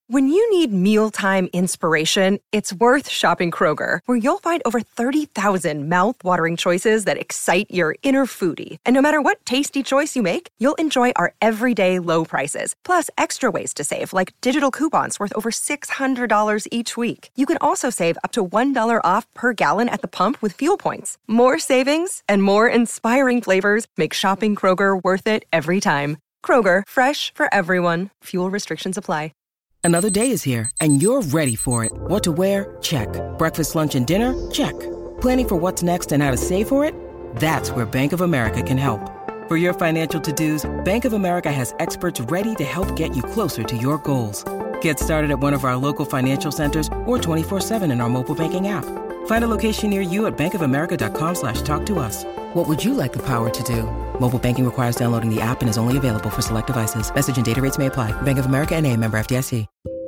When you need mealtime inspiration, it's worth shopping Kroger, where you'll find over 30,000 mouth-watering choices that excite your inner foodie. And no matter what tasty choice you make, you'll enjoy our everyday low prices, plus extra ways to save, like digital coupons worth over $600 each week. You can also save up to $1 off per gallon at the pump with fuel points. More savings and more inspiring flavors make shopping Kroger worth it every time. Kroger, fresh for everyone. Fuel restrictions apply. Another day is here, and you're ready for it. What to wear? Check. Breakfast, lunch, and dinner? Check. Planning for what's next and how to save for it? That's where Bank of America can help. For your financial to-dos, Bank of America has experts ready to help get you closer to your goals. Get started at one of our local financial centers or 24/7 in our mobile banking app. Find a location near you at bankofamerica.com/talktous. What would you like the power to do? Mobile banking requires downloading the app and is only available for select devices. Message and data rates may apply. Bank of America N.A., member FDIC.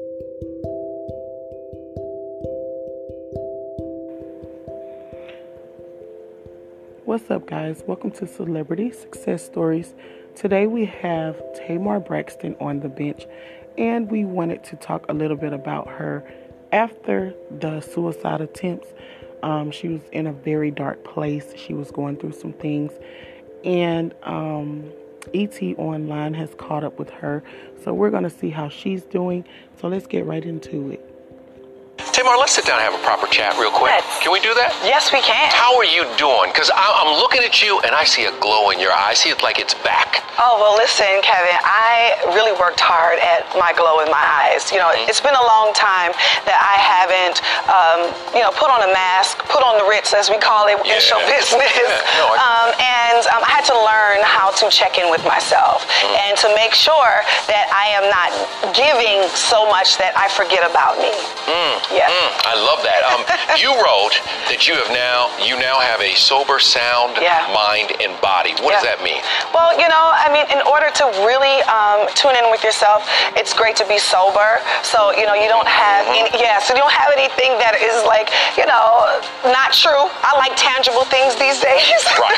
What's up, guys? Welcome to Celebrity Success Stories. Today we have Tamar Braxton on the bench, and we wanted to talk a little bit about her after the suicide attempts. She was in a very dark place. She was going through some things, and ET Online has caught up with her. So we're going to see how she's doing. So let's get right into it. Tamar, let's sit down and have a proper chat real quick. Let's. Can we do that? Yes, we can. How are you doing? Because I'm looking at you and I see a glow in your eye. I see it like it's back. Oh, well, listen, Kevin, I really worked hard at my glow in my eyes. You know, It's been a long time that I haven't, put on a mask, put on the Ritz, as we call it in show business. I had to learn how to check in with myself and to make sure that I am not giving so much that I forget about me. I love that. You wrote that you now have a sober, sound mind and body. What does that mean? Well, in order to really tune in with yourself, it's great to be sober. So, you don't have so you don't have anything that is like, not true. I like tangible things these days. Right.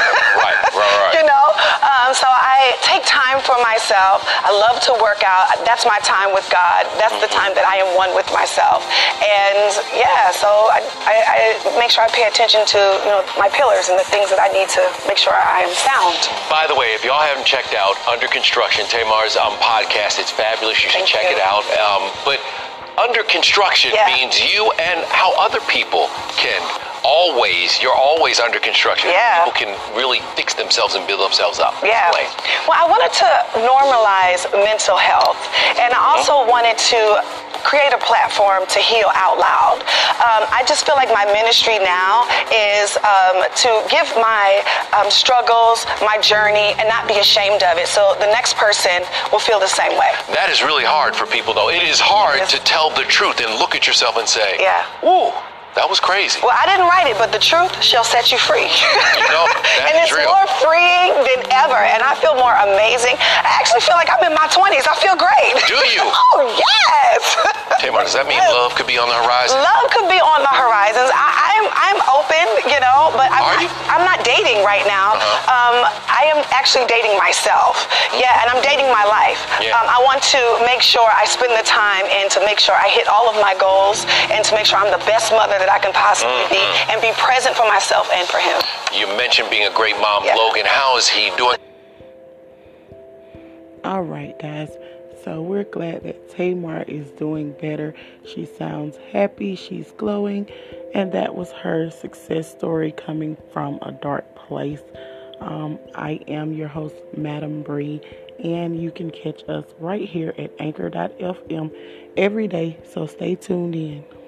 So I take time for myself. I love to work out. That's my time with God. That's the time that I am one with myself. And so I make sure I pay attention to, my pillars and the things that I need to make sure I am sound. By the way, if y'all haven't checked out Under Construction, Tamar's podcast, it's fabulous. You should check it out. But Under Construction means you and how other people can you're always under construction. People can really fix themselves and build themselves up. Well, I wanted to normalize mental health, and I also wanted to create a platform to heal out loud. I just feel like my ministry now is to give my struggles, my journey, and not be ashamed of it, so the next person will feel the same way. That is really hard for people, though. It is hard to tell the truth and look at yourself and say, ooh, that was crazy. Well, I didn't write it, but the truth shall set you free. And it's real. more freeing than ever, and I feel more amazing. I actually feel like I'm in my 20s. I feel great. Do you? Oh, yes. Tamar, does that mean love could be on the horizon? Love could be on the horizons. I'm open, but I'm not dating right now. I am actually dating myself. And I'm dating my life. I want to make sure I spend the time and to make sure I hit all of my goals and to make sure I'm the best mother that I can possibly be and be present for myself and for him. You mentioned being a great mom. Logan, how is he doing? All right, guys. So we're glad that Tamar is doing better. She sounds happy. She's glowing. And that was her success story coming from a dark place. I am your host, Madam Bree. And you can catch us right here at anchor.fm every day. So stay tuned in.